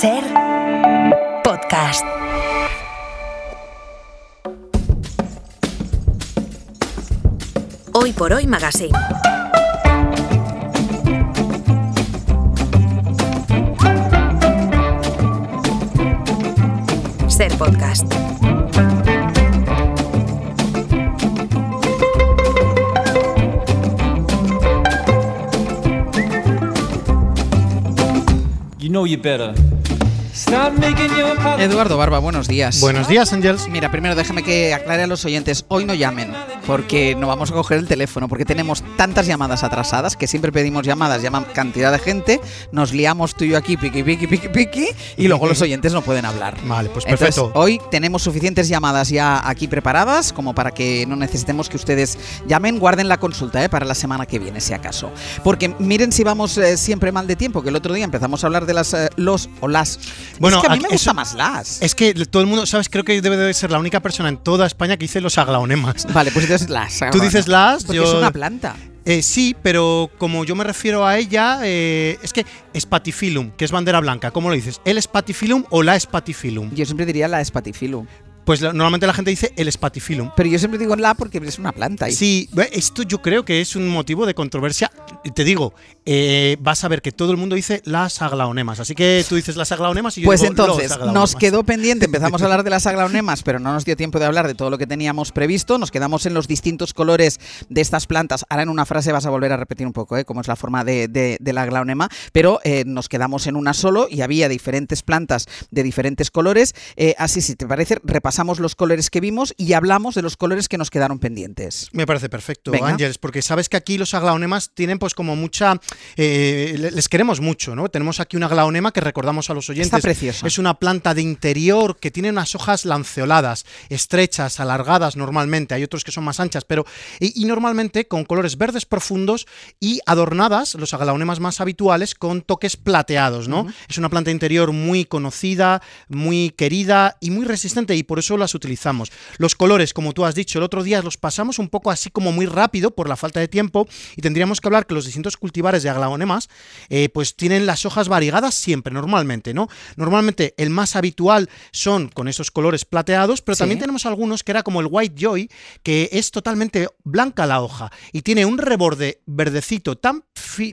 Ser podcast. Hoy por Hoy Magazine. Ser podcast. You know you better. Stop making your pop. Eduardo Barba, buenos días. Buenos días, Ángels. Mira, primero déjame que aclare a los oyentes, hoy no llamen, porque no vamos a coger el teléfono, porque tenemos tantas llamadas atrasadas, que siempre pedimos llamadas, llaman cantidad de gente, nos liamos tú y yo aquí, piqui, y luego los oyentes no pueden hablar. Vale, pues perfecto. Entonces, hoy tenemos suficientes llamadas ya aquí preparadas, como para que no necesitemos que ustedes llamen, guarden la consulta para la semana que viene, si acaso. Porque miren si vamos siempre mal de tiempo, que el otro día empezamos a hablar de las los o las... Bueno, es que a mí me gusta más las. Es que todo el mundo, ¿sabes? Creo que debe de ser la única persona en toda España que dice los aglaonemas. Vale, pues entonces las. Tú dices las, porque yo... es una planta. Sí, pero como yo me refiero a ella, es que Spathiphyllum, que es bandera blanca, ¿cómo lo dices? ¿El Spathiphyllum o la Spathiphyllum? Yo siempre diría la Spathiphyllum. Pues normalmente la gente dice el Spathiphyllum. Pero yo siempre digo la porque es una planta. Sí, esto yo creo que es un motivo de controversia. Te digo, vas a ver que todo el mundo dice las aglaonemas. Así que tú dices las aglaonemas y yo pues digo entonces, los aglaonemas. nos quedó pendiente, empezamos a hablar de las aglaonemas, pero no nos dio tiempo de hablar de todo lo que teníamos previsto. Nos quedamos en los distintos colores de estas plantas. Ahora en una frase vas a volver a repetir un poco cómo es la forma de la aglaonema, pero nos quedamos en una solo y había diferentes plantas de diferentes colores. Así, si te parece, repasamos los colores que vimos y hablamos de los colores que nos quedaron pendientes. Me parece perfecto, Venga. Ángeles, porque sabes que aquí los aglaonemas tienen pues como mucha... les queremos mucho, ¿no? Tenemos aquí una aglaonema que recordamos a los oyentes. Está preciosa. Es una planta de interior que tiene unas hojas lanceoladas, estrechas, alargadas normalmente. Hay otros que son más anchas, pero... Y normalmente con colores verdes profundos y adornadas, los aglaonemas más habituales, con toques plateados, ¿no? Uh-huh. Es una planta de interior muy conocida, muy querida y muy resistente, y por eso las utilizamos. Los colores, como tú has dicho, el otro día los pasamos un poco así como muy rápido por la falta de tiempo, y tendríamos que hablar que los distintos cultivares de aglaonemas pues tienen las hojas variegadas siempre, normalmente, ¿no? Normalmente el más habitual son con esos colores plateados, pero también tenemos algunos que era como el White Joy, que es totalmente blanca la hoja y tiene un reborde verdecito tan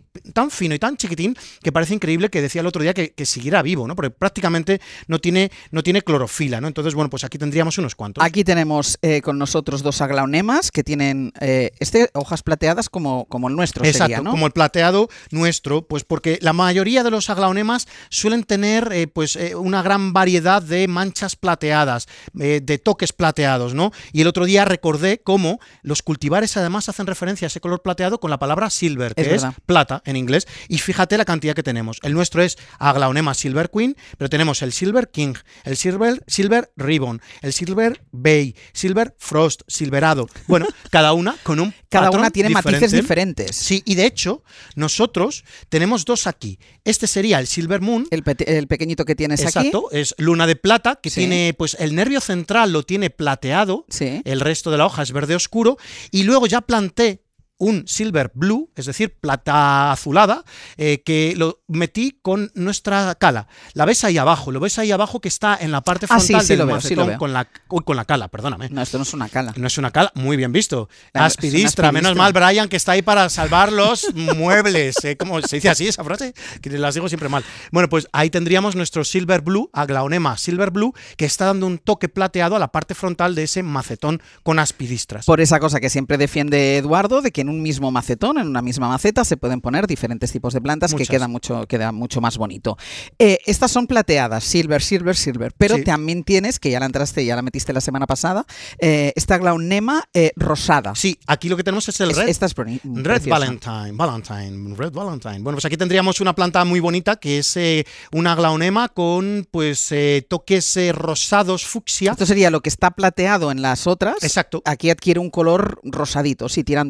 fino y tan chiquitín que parece increíble, que decía el otro día que siguiera vivo, ¿no? Porque prácticamente no tiene clorofila, ¿no? Entonces, bueno, pues aquí tendríamos unos cuantos. Aquí tenemos con nosotros dos aglaonemas que tienen hojas plateadas como el nuestro. Exacto, sería, ¿no? como el plateado nuestro, pues porque la mayoría de los aglaonemas suelen tener una gran variedad de manchas plateadas, de toques plateados, ¿no? Y el otro día recordé cómo los cultivares además hacen referencia a ese color plateado con la palabra silver, que es plata en inglés, y fíjate la cantidad que tenemos. El nuestro es aglaonema Silver Queen, pero tenemos el Silver King, el Silver Ribbon, el Silver Bay, Silver Frost, Silverado. Bueno, cada una con un cada una tiene diferente. Matices diferentes. Sí, y de hecho, nosotros tenemos dos aquí. Este sería el Silver Moon. El pequeñito que tienes aquí. Exacto, es luna de plata, que tiene, pues el nervio central lo tiene plateado, el resto de la hoja es verde oscuro, y luego ya planté un Silver Blue, es decir, plata azulada, que lo metí con nuestra cala. ¿La ves ahí abajo? ¿Lo ves ahí abajo que está en la parte frontal del macetón con la cala? Perdóname. No, esto no es una cala. No es una cala, muy bien visto. Aspidistra, menos mal, Brian, que está ahí para salvar los muebles. ¿Cómo se dice así esa frase? Que las digo siempre mal. Bueno, pues ahí tendríamos nuestro Silver Blue, aglaonema Silver Blue, que está dando un toque plateado a la parte frontal de ese macetón con aspidistras. Por esa cosa que siempre defiende Eduardo, de que en un mismo macetón, en una misma maceta, se pueden poner diferentes tipos de plantas. Muchas. Que queda mucho más bonito. Estas son plateadas, silver, pero también tienes, que ya la metiste la semana pasada, esta aglaonema rosada. Sí, aquí lo que tenemos es el red. Esta es Red Valentine. Red Valentine. Bueno, pues aquí tendríamos una planta muy bonita, que es una aglaonema con toques rosados fucsia. Esto sería lo que está plateado en las otras. Exacto. Aquí adquiere un color rosadito, sí, tirando a fucsia.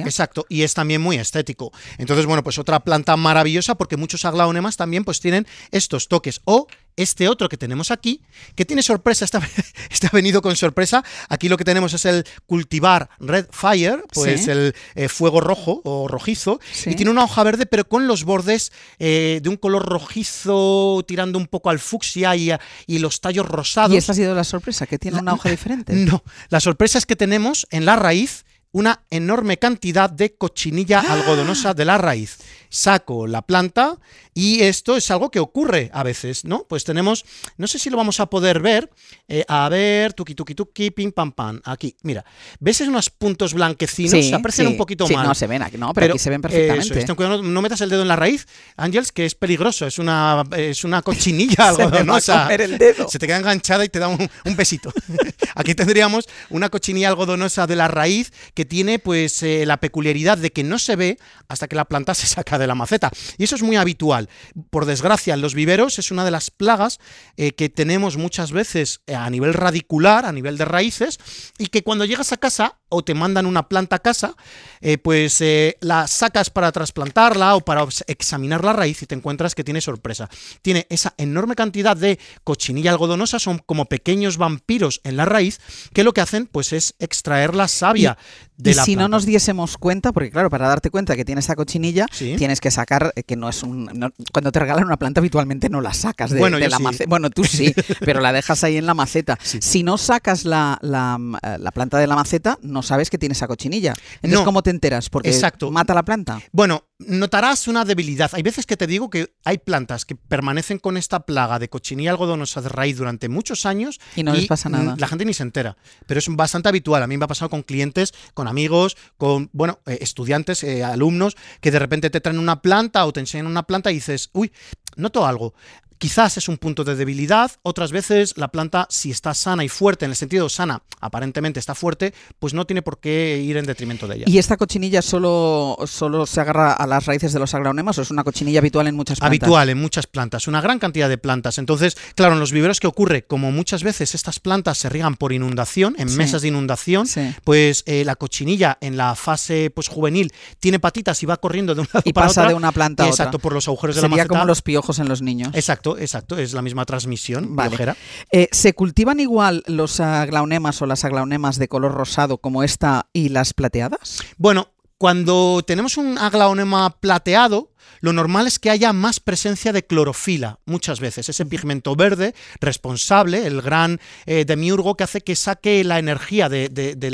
Exacto, y es también muy estético. Entonces, bueno, pues otra planta maravillosa, porque muchos aglaunemas también pues tienen estos toques. O este otro que tenemos aquí, que tiene sorpresa, este ha venido con sorpresa. Aquí lo que tenemos es el cultivar Red Fire, pues Sí. el fuego rojo o rojizo, Sí. y tiene una hoja verde, pero con los bordes de un color rojizo tirando un poco al fucsia y los tallos rosados. ¿Y esta ha sido la sorpresa? ¿Que tiene una hoja diferente? No, la sorpresa es que tenemos en la raíz una enorme cantidad de cochinilla algodonosa de la raíz. Saco la planta y esto es algo que ocurre a veces, ¿no? Pues tenemos, no sé si lo vamos a poder ver, a ver, tuki, pim, pam, pam, aquí, mira, ¿ves unos puntos blanquecinos? Se aprecian un poquito sí, mal. no se ven aquí, no, pero aquí se ven perfectamente. Eso, ten cuidado, no metas el dedo en la raíz, Ángels, que es peligroso, es una cochinilla Se me va a algodonosa. comer el dedo. Se te queda enganchada y te da un besito. Aquí tendríamos una cochinilla algodonosa de la raíz que tiene pues la peculiaridad de que no se ve hasta que la planta se saca de la maceta. Y eso es muy habitual. Por desgracia, en los viveros es una de las plagas que tenemos muchas veces a nivel radicular, a nivel de raíces, y que cuando llegas a casa o te mandan una planta a casa, pues la sacas para trasplantarla o para examinar la raíz y te encuentras que tiene sorpresa. Tiene esa enorme cantidad de cochinilla algodonosa, son como pequeños vampiros en la raíz, que lo que hacen pues es extraer la savia de la si planta. no nos diésemos cuenta, porque claro, para darte cuenta que tiene esa cochinilla, Sí. tienes que sacar, que no es cuando te regalan una planta habitualmente no la sacas de, Bueno, de yo la sí. maceta. Bueno, tú sí, pero la dejas ahí en la maceta. Sí. Si no sacas la planta de la maceta, no sabes que tiene esa cochinilla. Entonces, No. ¿cómo te enteras? Porque Exacto. mata la planta. Bueno, notarás una debilidad. Hay veces que te digo que hay plantas que permanecen con esta plaga de cochinilla algodonosa de raíz durante muchos años Y no les pasa nada. La gente ni se entera. Pero es bastante habitual. A mí me ha pasado con clientes, con amigos, con estudiantes, alumnos, que de repente te traen una planta o te enseñan una planta y dices, uy, noto algo. Quizás es un punto de debilidad, otras veces la planta, si está sana y fuerte, en el sentido sana, aparentemente está fuerte, pues no tiene por qué ir en detrimento de ella. ¿Y esta cochinilla solo se agarra a las raíces de los aglaunemas o es una cochinilla habitual en muchas plantas? Habitual en muchas plantas, una gran cantidad de plantas. Entonces, claro, en los viveros, ¿qué ocurre? Como muchas veces estas plantas se riegan por inundación, en Sí. mesas de inundación, Sí. pues la cochinilla en la fase pues juvenil tiene patitas y va corriendo de un lado Y para pasa otra. de una planta a otra. Exacto, por los agujeros de la Sería maceta. como los piojos en los niños. Exacto, es la misma transmisión Vale. piojera. ¿Se cultivan igual los aglaunemas o las aglaunemas de color rosado como esta y las plateadas? Bueno, cuando tenemos un aglaonema plateado, lo normal es que haya más presencia de clorofila, muchas veces. Ese pigmento verde responsable, el gran demiurgo que hace que saque la energía de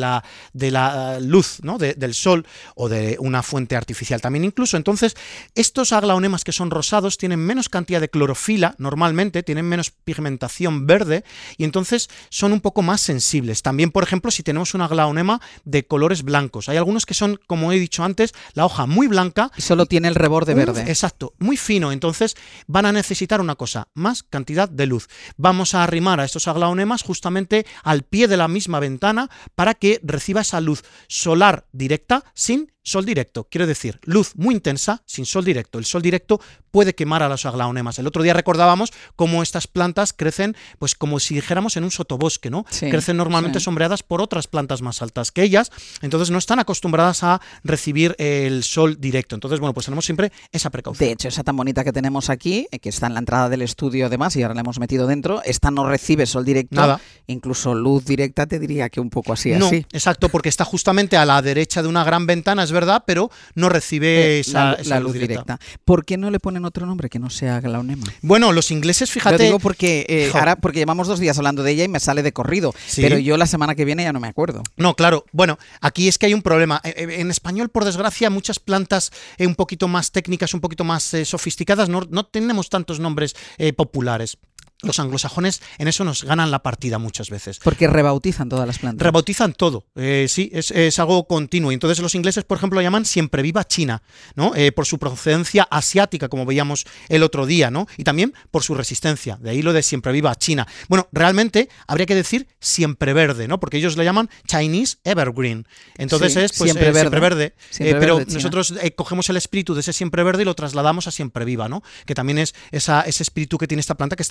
la luz, ¿no? del sol o de una fuente artificial también incluso. Entonces, estos aglaonemas que son rosados tienen menos cantidad de clorofila, normalmente, tienen menos pigmentación verde y entonces son un poco más sensibles. También, por ejemplo, si tenemos un aglaonema de colores blancos. Hay algunos que son, como he dicho antes, la hoja muy blanca. Y solo tiene el reborde verde. Exacto, muy fino. Entonces van a necesitar una cosa, más cantidad de luz. Vamos a arrimar a estos aglaonemas justamente al pie de la misma ventana para que reciba esa luz solar directa sin sol directo. Quiero decir, luz muy intensa sin sol directo. El sol directo puede quemar a los aglaonemas. El otro día recordábamos cómo estas plantas crecen, pues como si dijéramos en un sotobosque, ¿no? Sí, Crecen normalmente sí. sombreadas por otras plantas más altas que ellas, entonces no están acostumbradas a recibir el sol directo. Entonces, bueno, pues tenemos siempre esa precaución. De hecho, esa tan bonita que tenemos aquí, que está en la entrada del estudio además y ahora la hemos metido dentro, esta no recibe sol directo. Nada. Incluso luz directa te diría que un poco así, No, así. exacto, porque está justamente a la derecha de una gran ventana, es verdad, pero no recibe esa la luz directa. ¿Por qué no le ponen otro nombre que no sea aglaonema? Bueno, los ingleses, Lo fíjate... digo porque Jo. ahora porque llevamos 2 días hablando de ella y me sale de corrido, Sí. pero yo la semana que viene ya no me acuerdo. No, claro. Bueno, aquí es que hay un problema. En español, por desgracia, muchas plantas un poquito más técnicas, un poquito más sofisticadas, no tenemos tantos nombres populares. Los anglosajones en eso nos ganan la partida muchas veces. Porque rebautizan todas las plantas. Rebautizan todo, sí, es algo continuo. Entonces los ingleses, por ejemplo, lo llaman siempre viva China, ¿no? Por su procedencia asiática, como veíamos el otro día, ¿no? Y también por su resistencia, de ahí lo de siempre viva China. Bueno, realmente habría que decir siempre verde, ¿no? Porque ellos lo llaman Chinese Evergreen. Entonces Sí, es pues, siempre verde. siempre verde. Siempre Pero verde China. nosotros cogemos el espíritu de ese siempre verde y lo trasladamos a siempre viva, ¿no? Que también es ese espíritu que tiene esta planta que es tan resistente.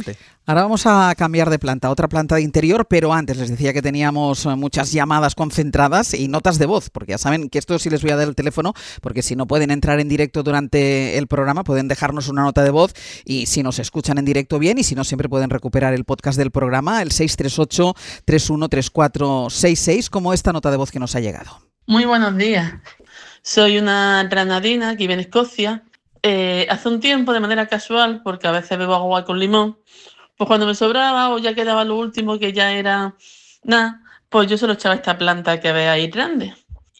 adelante. Ahora vamos a cambiar de planta, otra planta de interior, pero antes les decía que teníamos muchas llamadas concentradas y notas de voz, porque ya saben que esto sí les voy a dar el teléfono, porque si no pueden entrar en directo durante el programa, pueden dejarnos una nota de voz y si nos escuchan en directo bien, y si no, siempre pueden recuperar el podcast del programa, el 638-313466, como esta nota de voz que nos ha llegado. Muy buenos días. Soy una granadina que vive en Escocia. Hace un tiempo, de manera casual, porque a veces bebo agua con limón, pues cuando me sobraba o ya quedaba lo último que ya era nada, pues yo se lo echaba a esta planta que veis ahí grande.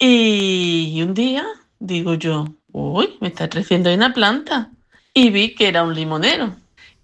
Y un día digo yo, uy, me está creciendo ahí una planta. Y vi que era un limonero.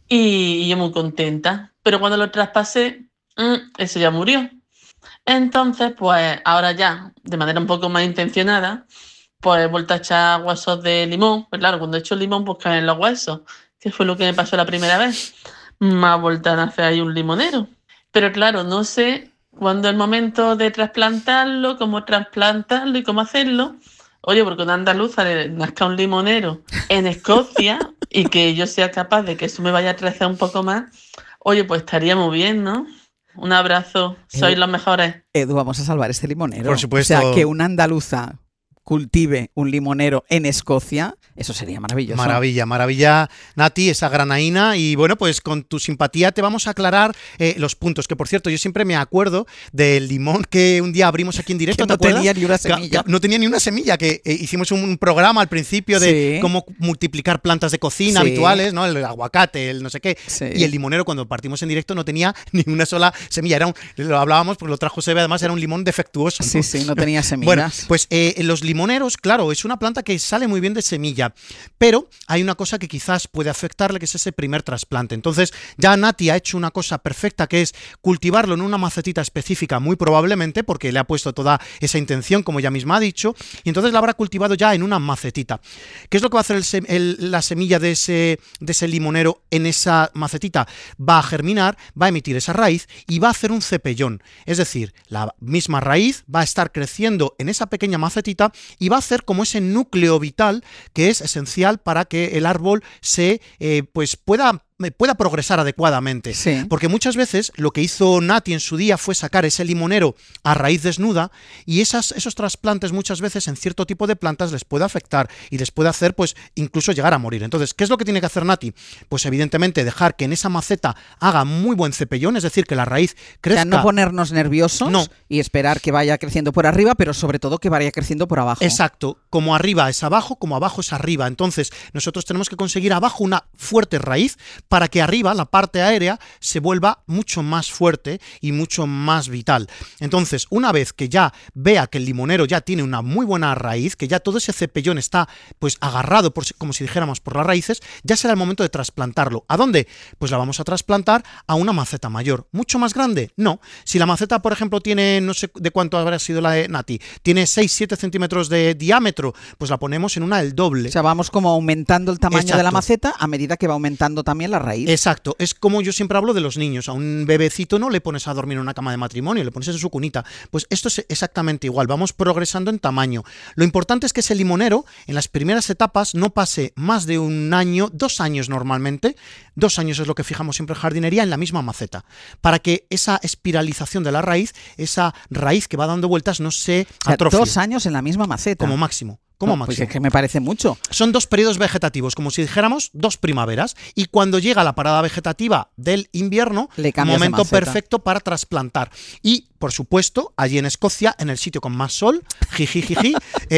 Y yo muy contenta. Pero cuando lo traspasé, eso ya murió. Entonces, pues ahora ya, de manera un poco más intencionada, pues he vuelto a echar huesos de limón. Pues claro, cuando he hecho limón, pues caen los huesos, que fue lo que me pasó la primera vez. Me ha vuelto a hacer ahí un limonero. Pero claro, no sé cuándo es el momento de trasplantarlo, cómo trasplantarlo y cómo hacerlo. Oye, porque una andaluza le nazca un limonero en Escocia y que yo sea capaz de que eso me vaya a crecer un poco más, oye, pues estaría muy bien, ¿no? Un abrazo, sois los mejores. Edu, vamos a salvar este limonero. Por supuesto. O sea, que una andaluza cultive un limonero en Escocia, eso sería maravilloso. Maravilla, maravilla, Nati, esa granaína. Y bueno, pues con tu simpatía te vamos a aclarar los puntos. Que por cierto, yo siempre me acuerdo del limón que un día abrimos aquí en directo. Que no tenía ni una semilla. No tenía ni una semilla, que hicimos un programa al principio de cómo multiplicar plantas de cocina habituales, ¿no? El aguacate, el no sé qué. Sí. Y el limonero, cuando partimos en directo, no tenía ni una sola semilla. Lo hablábamos porque lo trajo Sebe, además era un limón defectuoso, ¿no? Sí, no tenía semillas. Bueno, pues los limoneros, claro, es una planta que sale muy bien de semilla, pero hay una cosa que quizás puede afectarle, que es ese primer trasplante. Entonces, ya Nati ha hecho una cosa perfecta, que es cultivarlo en una macetita específica, muy probablemente, porque le ha puesto toda esa intención, como ella misma ha dicho, y entonces la habrá cultivado ya en una macetita. ¿Qué es lo que va a hacer la semilla de ese limonero en esa macetita? Va a germinar, va a emitir esa raíz y va a hacer un cepellón. Es decir, la misma raíz va a estar creciendo en esa pequeña macetita y va a hacer como ese núcleo vital que es esencial para que el árbol se pues pueda progresar adecuadamente. Sí. Porque muchas veces lo que hizo Nati en su día fue sacar ese limonero a raíz desnuda, y esos trasplantes muchas veces en cierto tipo de plantas les puede afectar y les puede hacer pues incluso llegar a morir. Entonces, ¿qué es lo que tiene que hacer Nati? Pues evidentemente dejar que en esa maceta haga muy buen cepellón, es decir, que la raíz crezca. O sea, no ponernos nerviosos y esperar que vaya creciendo por arriba, pero sobre todo que vaya creciendo por abajo. Exacto, como arriba es abajo, como abajo es arriba. Entonces, nosotros tenemos que conseguir abajo una fuerte raíz para que arriba, la parte aérea, se vuelva mucho más fuerte y mucho más vital. Entonces, una vez que ya vea que el limonero ya tiene una muy buena raíz, que ya todo ese cepellón está pues agarrado, como si dijéramos, por las raíces, ya será el momento de trasplantarlo. ¿A dónde? Pues la vamos a trasplantar a una maceta mayor. ¿Mucho más grande? No. Si la maceta, por ejemplo, tiene, no sé de cuánto habrá sido la de Nati, tiene 6-7 centímetros de diámetro, pues la ponemos en una del doble. O sea, vamos como aumentando el tamaño de la maceta a medida que va aumentando también la raíz. Exacto, es como yo siempre hablo de los niños. A un bebecito no le pones a dormir en una cama de matrimonio, le pones en su cunita. Pues esto es exactamente igual, vamos progresando en tamaño. Lo importante es que ese limonero en las primeras etapas no pase más de un año, 2 años normalmente. 2 años es lo que fijamos siempre en jardinería, en la misma maceta, para que esa espiralización de la raíz, esa raíz que va dando vueltas, no se atrofie. 2 años en la misma maceta. Como máximo. Como máximo. Pues es que me parece mucho. Son 2 periodos vegetativos, como si dijéramos 2 primaveras. Y cuando llega la parada vegetativa del invierno, momento perfecto para trasplantar. Y, por supuesto, allí en Escocia, en el sitio con más sol, jiji,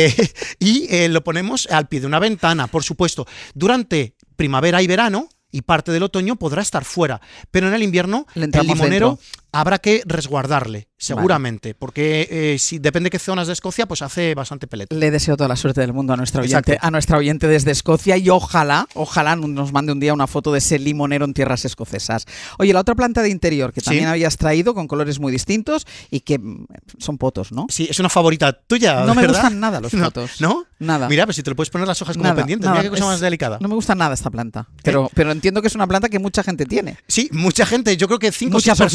y lo ponemos al pie de una ventana, por supuesto. Durante primavera y verano, y parte del otoño podrá estar fuera, pero en el invierno el limonero habrá que resguardarle, seguramente, porque si depende de qué zonas de Escocia, pues hace bastante pelete. Le deseo toda la suerte del mundo a nuestra oyente desde Escocia, y ojalá nos mande un día una foto de ese limonero en tierras escocesas. Oye, la otra planta de interior que también habías traído con colores muy distintos y que son potos, ¿no? Sí, es una favorita tuya, No ¿verdad? me gustan nada los potos. ¿No? Nada. Mira, pues si te lo puedes poner las hojas como pendientes, mira qué cosa más delicada. No me gusta nada esta planta, pero entiendo que es una planta que mucha gente tiene. Sí, mucha gente, yo creo que 5 o 6 personas.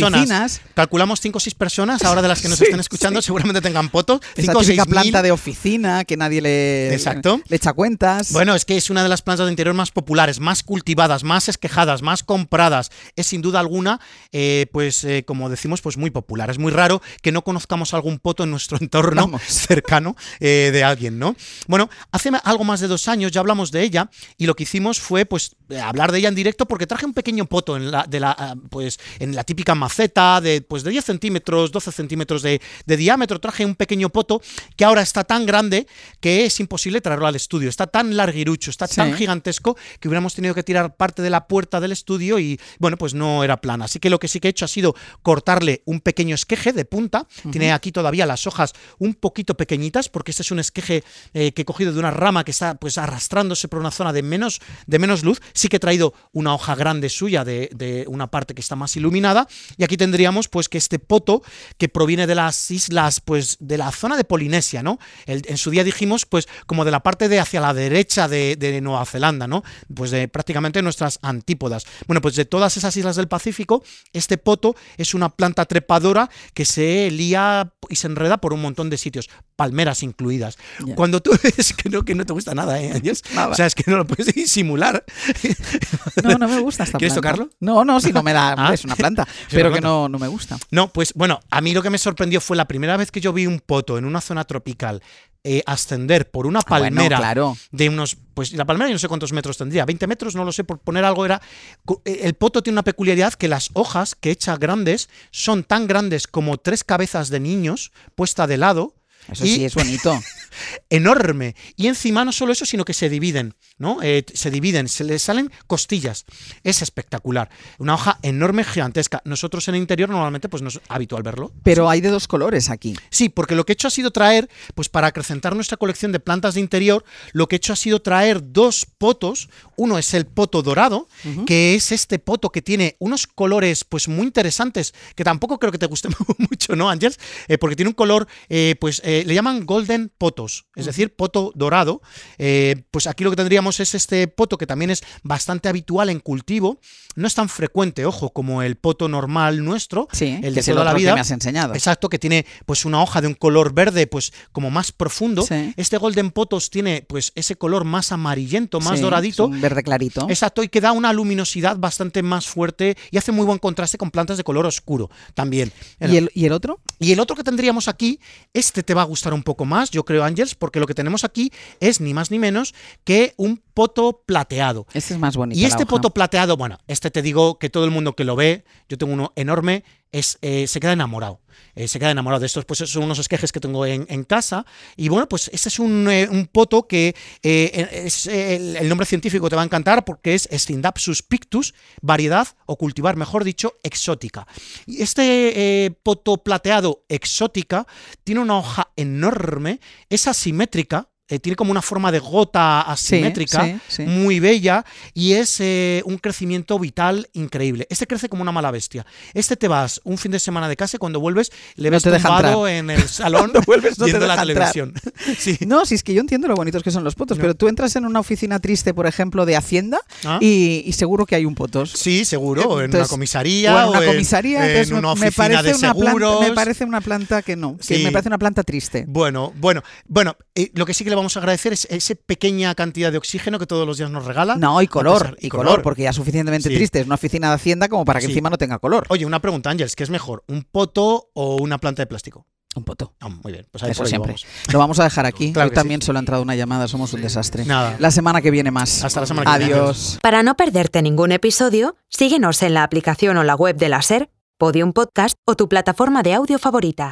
personas. Calculamos 5 o 6 personas, ahora de las que nos estén escuchando, seguramente tengan poto. Esa 5 o 6 típica mil. planta de oficina que nadie le echa cuentas. Bueno, es que es una de las plantas de interior más populares, más cultivadas, más esquejadas, más compradas. Es sin duda alguna, como decimos, pues muy popular. Es muy raro que no conozcamos algún poto en nuestro entorno cercano de alguien, ¿no? Bueno, hace algo más de 2 años ya hablamos de ella y lo que hicimos fue pues hablar de ella en directo porque traje un pequeño poto en la típica maceta de 10 centímetros, 12 centímetros de diámetro. Traje un pequeño poto que ahora está tan grande que es imposible traerlo al estudio. Está tan larguirucho, está tan gigantesco que hubiéramos tenido que tirar parte de la puerta del estudio y, bueno, pues no era plana. Así que lo que sí que he hecho ha sido cortarle un pequeño esqueje de punta. Tiene aquí todavía las hojas un poquito pequeñitas porque este es un esqueje que he cogido de una rama que está pues arrastrándose por una zona de menos luz. Sí que he traído una hoja grande suya de una parte que está más iluminada y aquí tendríamos pues que este poto que proviene de las islas pues de la zona de Polinesia, ¿no? En su día dijimos pues como de la parte de hacia la derecha de Nueva Zelanda, ¿no? Pues de prácticamente nuestras antípodas. Bueno, pues de todas esas islas del Pacífico, este poto es una planta trepadora que se lía y se enreda por un montón de sitios, palmeras incluidas. Yeah. Cuando tú ves que no te gusta nada, Ángeles, o sea, es que no lo puedes disimular. No me gusta esta planta. ¿Quieres tocarlo? No, si no me da, es una planta, pero que no me gusta. No, pues bueno, a mí lo que me sorprendió fue la primera vez que yo vi un poto en una zona tropical ascender por una palmera de unos, pues la palmera yo no sé cuántos metros tendría, 20 metros, no lo sé, por poner algo el poto tiene una peculiaridad que las hojas que echa grandes son tan grandes como 3 cabezas de niños puesta de lado. Eso sí es bonito. Enorme. Y encima no solo eso, sino que se dividen, ¿no? Se les salen costillas. Es espectacular. Una hoja enorme, gigantesca. Nosotros en el interior normalmente pues no es habitual verlo. Pero hay de 2 colores aquí. Sí, porque lo que he hecho ha sido traer, pues para acrecentar nuestra colección de plantas de interior, lo que he hecho ha sido traer 2 potos. Uno es el poto dorado, que es este poto que tiene unos colores pues muy interesantes, que tampoco creo que te guste mucho, ¿no, Ángeles? Porque tiene un color, le llaman golden potos, es decir, poto dorado. Pues aquí lo que tendríamos es este poto que también es bastante habitual en cultivo. No es tan frecuente, ojo, como el poto normal nuestro, el de toda la vida. Que me has enseñado. Exacto, que tiene pues una hoja de un color verde, pues como más profundo. Sí. Este golden potos tiene pues ese color más amarillento, más doradito. Un verde clarito. Exacto, y que da una luminosidad bastante más fuerte y hace muy buen contraste con plantas de color oscuro también. ¿Y el otro? Y el otro que tendríamos aquí, este te va a gustar un poco más, yo creo, Ángeles, porque lo que tenemos aquí es ni más ni menos que un poto plateado. Este es más bonito. Y este poto plateado, bueno, este te digo que todo el mundo que lo ve, yo tengo uno enorme, se queda enamorado. Se queda enamorado de estos, pues son unos esquejes que tengo en casa. Y bueno, pues este es un poto que el nombre científico te va a encantar porque es Scindapsus pictus, variedad o cultivar, mejor dicho, exótica. Y este poto plateado exótica tiene una hoja enorme, es asimétrica. Tiene como una forma de gota asimétrica, muy bella, y es un crecimiento vital increíble. Este crece como una mala bestia. Este te vas un fin de semana de casa y cuando vuelves le ves tumbado en el salón viendo la televisión. Sí. No, si es que yo entiendo lo bonitos que son los potos, pero tú entras en una oficina triste, por ejemplo, de Hacienda y seguro que hay un potos. Sí, seguro, en una comisaría o en una comisaría, en una oficina de seguros. Me parece una planta que no, que me parece una planta triste. Bueno, lo que sí que le vamos a agradecer es esa pequeña cantidad de oxígeno que todos los días nos regalan. No, y color, porque ya es suficientemente triste. Es una oficina de Hacienda como para que encima no tenga color. Oye, una pregunta, Ángeles, ¿qué es mejor, un poto o una planta de plástico? Un poto. Muy bien, pues ahí eso siempre. Lo vamos a dejar aquí. Claro Hoy también solo ha entrado una llamada, somos un desastre. Nada. La semana que viene más. Hasta la semana que viene. Adiós. Para no perderte ningún episodio, síguenos en la aplicación o la web de la SER, Podium Podcast o tu plataforma de audio favorita.